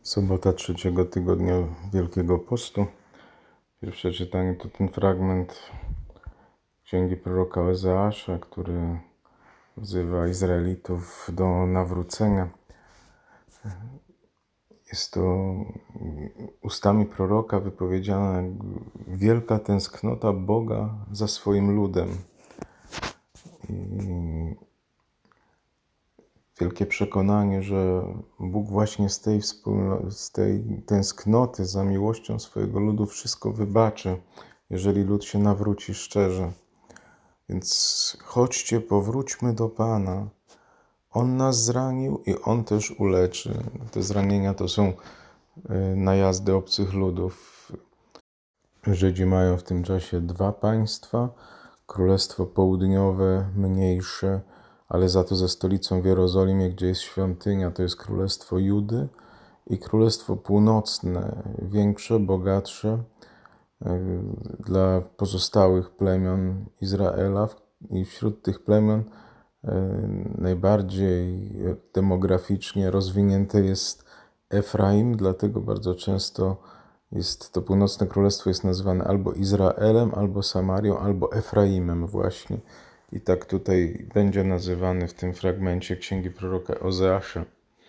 Sobota trzeciego tygodnia Wielkiego Postu. Pierwsze czytanie to ten fragment księgi proroka Ozeasza, który wzywa Izraelitów do nawrócenia. Jest to ustami proroka wypowiedziana wielka tęsknota Boga za swoim ludem. I wielkie przekonanie, że Bóg właśnie z tej tęsknoty za miłością swojego ludu wszystko wybaczy, jeżeli lud się nawróci szczerze. Więc chodźcie, powróćmy do Pana. On nas zranił i On też uleczy. Te zranienia to są najazdy obcych ludów. Żydzi mają w tym czasie dwa państwa. Królestwo Południowe, mniejsze, ale za to ze stolicą w Jerozolimie, gdzie jest świątynia, to jest Królestwo Judy, i Królestwo Północne, większe, bogatsze, dla pozostałych plemion Izraela. I wśród tych plemion najbardziej demograficznie rozwinięte jest Efraim, dlatego bardzo często to północne królestwo jest nazywane albo Izraelem, albo Samarią, albo Efraimem właśnie. I tak tutaj będzie nazywany w tym fragmencie księgi proroka Ozeasza.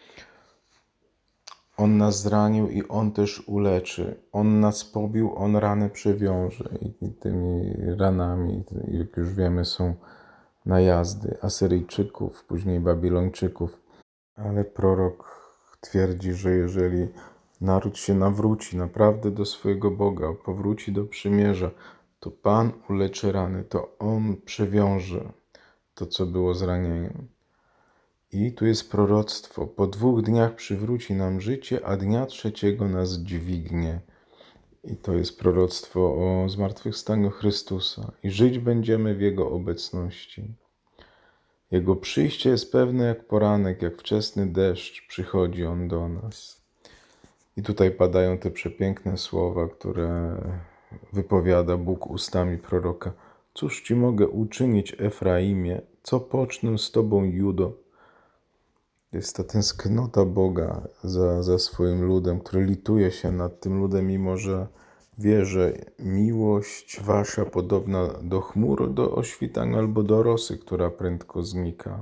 On nas zranił i On też uleczy. On nas pobił, On rany przywiąże. I tymi ranami, jak już wiemy, są najazdy Asyryjczyków, później Babilończyków. Ale prorok twierdzi, że jeżeli naród się nawróci naprawdę do swojego Boga, powróci do przymierza, to Pan uleczy rany, to On przewiąże to, co było zranieniem. I tu jest proroctwo. Po 2 dniach przywróci nam życie, a dnia trzeciego nas dźwignie. I to jest proroctwo o zmartwychwstaniu Chrystusa. I żyć będziemy w Jego obecności. Jego przyjście jest pewne jak poranek, jak wczesny deszcz przychodzi On do nas. I tutaj padają te przepiękne słowa, które wypowiada Bóg ustami proroka. Cóż Ci mogę uczynić, Efraimie? Co pocznę z Tobą, Judo? Jest ta tęsknota Boga za swoim ludem, który lituje się nad tym ludem, mimo że wie, że miłość Wasza podobna do chmur, do oświtania albo do rosy, która prędko znika.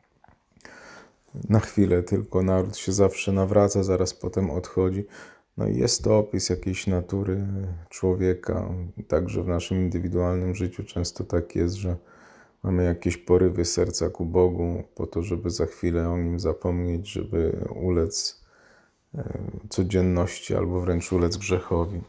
Na chwilę tylko naród się zawsze nawraca, zaraz potem odchodzi. No i jest to opis jakiejś natury człowieka. Także w naszym indywidualnym życiu często tak jest, że mamy jakieś porywy serca ku Bogu po to, żeby za chwilę o Nim zapomnieć, żeby ulec codzienności albo wręcz ulec grzechowi.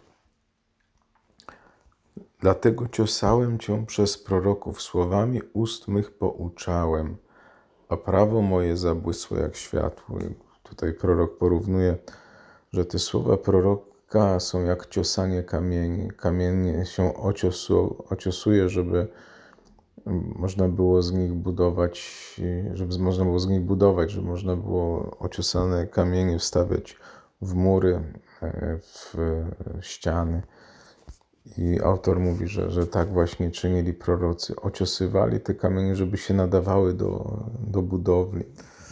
Dlatego ciosałem Cię przez proroków, słowami ust mych pouczałem, a prawo moje zabłysło jak światło. Tutaj prorok porównuje, że te słowa proroka są jak ciosanie kamieni. Kamienie się ociosuje, żeby można było z nich budować, żeby można było ociosane kamienie wstawiać w mury, w ściany. I autor mówi, że tak właśnie czynili prorocy. Ociosywali te kamienie, żeby się nadawały do budowli.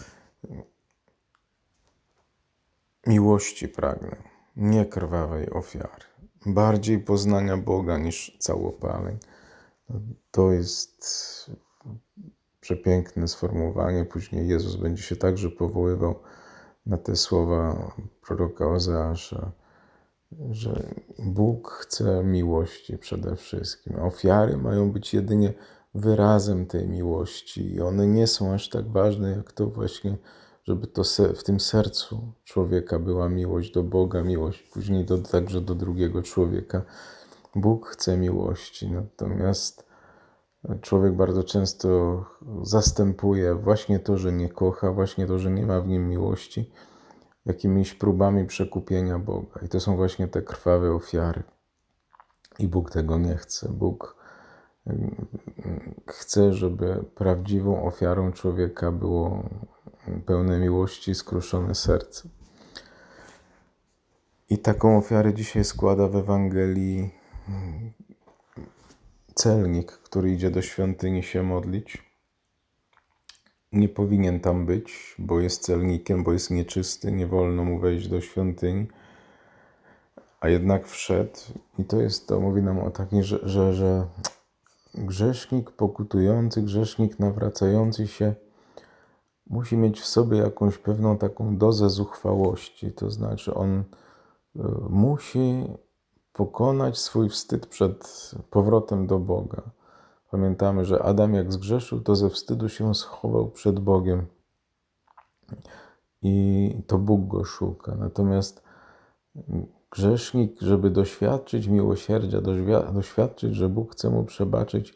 Miłości pragnę, nie krwawej ofiary. Bardziej poznania Boga niż całopaleń. To jest przepiękne sformułowanie. Później Jezus będzie się także powoływał na te słowa proroka Ozeasza, że Bóg chce miłości przede wszystkim. Ofiary mają być jedynie wyrazem tej miłości i one nie są aż tak ważne, jak to właśnie, żeby to w tym sercu człowieka była miłość do Boga, miłość później także do drugiego człowieka. Bóg chce miłości, natomiast człowiek bardzo często zastępuje właśnie to, że nie kocha, właśnie to, że nie ma w nim miłości, jakimiś próbami przekupienia Boga. I to są właśnie te krwawe ofiary. I Bóg tego nie chce. Bóg chce, żeby prawdziwą ofiarą człowieka było pełne miłości, skruszone serce. I taką ofiarę dzisiaj składa w Ewangelii celnik, który idzie do świątyni się modlić. nie powinien tam być, bo jest celnikiem, bo jest nieczysty, nie wolno mu wejść do świątyni, a jednak wszedł. I to mówi nam o takim, że grzesznik pokutujący, grzesznik nawracający się musi mieć w sobie jakąś pewną taką dozę zuchwałości, to znaczy on musi pokonać swój wstyd przed powrotem do Boga. Pamiętamy, że Adam jak zgrzeszył, to ze wstydu się schował przed Bogiem i to Bóg go szuka. Natomiast grzesznik, żeby doświadczyć miłosierdzia, doświadczyć, że Bóg chce mu przebaczyć,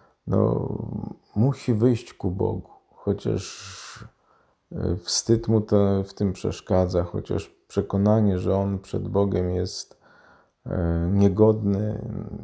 musi wyjść ku Bogu, chociaż wstyd mu w tym przeszkadza, chociaż przekonanie, że on przed Bogiem jest niegodny,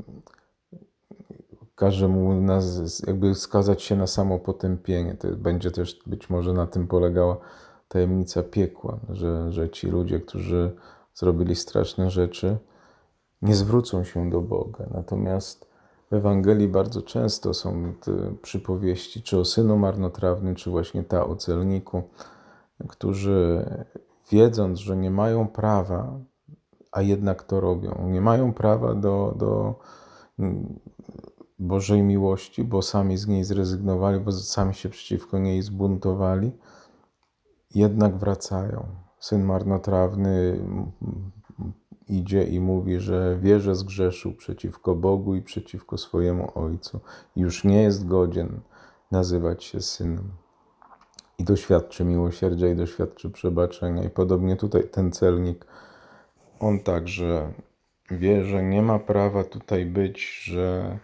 każe mu jakby skazać się na samopotępienie. To będzie też być może na tym polegała tajemnica piekła, że ci ludzie, którzy zrobili straszne rzeczy, nie zwrócą się do Boga. Natomiast w Ewangelii bardzo często są te przypowieści, czy o synu marnotrawnym, czy właśnie ta o celniku, którzy wiedząc, że nie mają prawa, a jednak to robią. Nie mają prawa do Bożej miłości, bo sami z niej zrezygnowali, bo sami się przeciwko niej zbuntowali, jednak wracają. Syn marnotrawny idzie i mówi, że wie, że zgrzeszył przeciwko Bogu i przeciwko swojemu Ojcu. Już nie jest godzien nazywać się synem. I doświadczy miłosierdzia, i doświadczy przebaczenia. I podobnie tutaj ten celnik, on także wie, że nie ma prawa tutaj być, że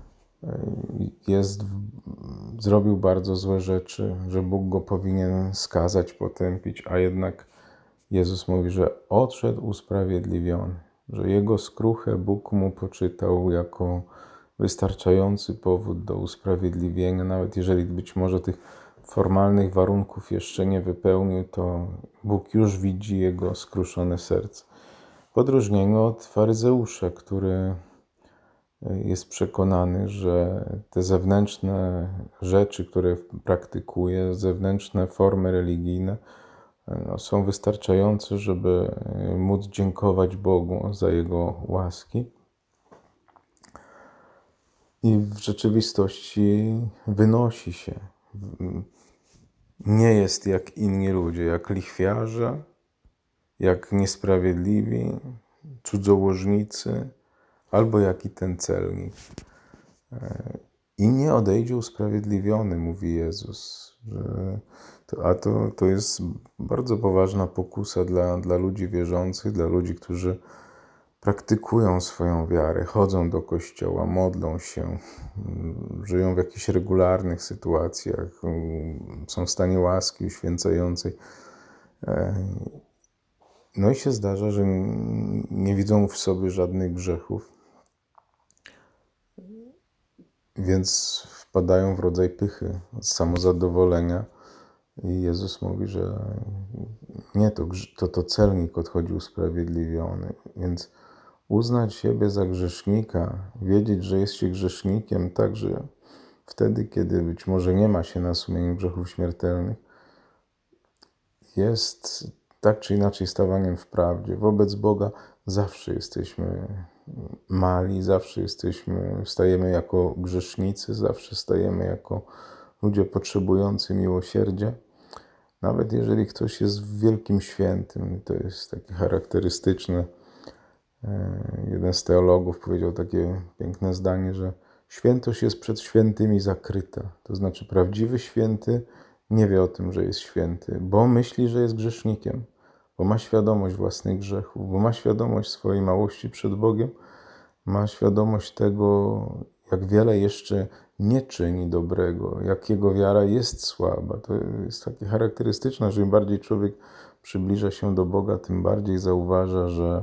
zrobił bardzo złe rzeczy, że Bóg go powinien skazać, potępić, a jednak Jezus mówi, że odszedł usprawiedliwiony, że jego skruchę Bóg mu poczytał jako wystarczający powód do usprawiedliwienia, nawet jeżeli być może tych formalnych warunków jeszcze nie wypełnił, to Bóg już widzi jego skruszone serce. W odróżnieniu od faryzeusza, który jest przekonany, że te zewnętrzne rzeczy, które praktykuje, zewnętrzne formy religijne są wystarczające, żeby móc dziękować Bogu za Jego łaski. I w rzeczywistości wynosi się. Nie jest jak inni ludzie, jak lichwiarze, jak niesprawiedliwi, cudzołożnicy, albo jak i ten celnik. I nie odejdzie usprawiedliwiony, mówi Jezus. To jest bardzo poważna pokusa dla ludzi wierzących, dla ludzi, którzy praktykują swoją wiarę, chodzą do kościoła, modlą się, żyją w jakichś regularnych sytuacjach, są w stanie łaski uświęcającej. No i się zdarza, że nie widzą w sobie żadnych grzechów, więc wpadają w rodzaj pychy, samozadowolenia. I Jezus mówi, że nie, to celnik odchodzi usprawiedliwiony. Więc uznać siebie za grzesznika, wiedzieć, że jest się grzesznikiem także wtedy, kiedy być może nie ma się na sumieniu grzechów śmiertelnych, jest tak czy inaczej stawaniem w prawdzie. Wobec Boga zawsze jesteśmy mali, zawsze stajemy jako grzesznicy, zawsze stajemy jako ludzie potrzebujący miłosierdzia. Nawet jeżeli ktoś jest wielkim świętym, to jest takie charakterystyczne. Jeden z teologów powiedział takie piękne zdanie, że świętość jest przed świętymi zakryta. To znaczy prawdziwy święty nie wie o tym, że jest święty, bo myśli, że jest grzesznikiem, bo ma świadomość własnych grzechów, bo ma świadomość swojej małości przed Bogiem, ma świadomość tego, jak wiele jeszcze nie czyni dobrego, jak jego wiara jest słaba. To jest takie charakterystyczne, że im bardziej człowiek przybliża się do Boga, tym bardziej zauważa, że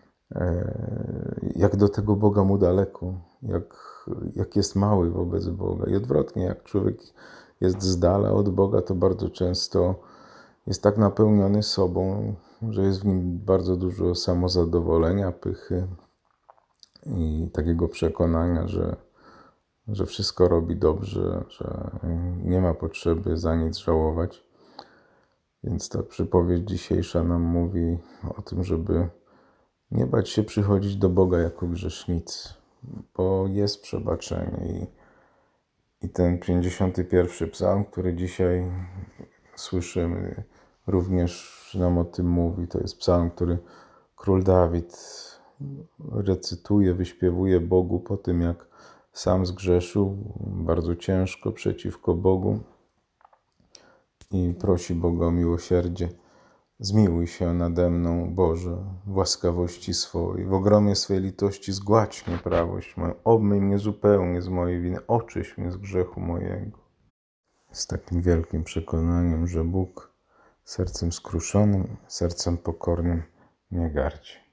jak do tego Boga mu daleko, jak jest mały wobec Boga. I odwrotnie, jak człowiek jest z dala od Boga, to bardzo często jest tak napełniony sobą, że jest w nim bardzo dużo samozadowolenia, pychy i takiego przekonania, że wszystko robi dobrze, że nie ma potrzeby za nic żałować. Więc ta przypowieść dzisiejsza nam mówi o tym, żeby nie bać się przychodzić do Boga jako grzesznicy, bo jest przebaczenie. I ten 51 psalm, który dzisiaj słyszymy, również nam o tym mówi. To jest psalm, który król Dawid recytuje, wyśpiewuje Bogu po tym, jak sam zgrzeszył bardzo ciężko przeciwko Bogu i prosi Boga o miłosierdzie. Zmiłuj się nade mną, Boże, w łaskawości swojej, w ogromie swej litości zgładź nieprawość moją, obmyj mnie zupełnie z mojej winy, oczyść mnie z grzechu mojego. Z takim wielkim przekonaniem, że Bóg sercem skruszonym, sercem pokornym nie gardzi.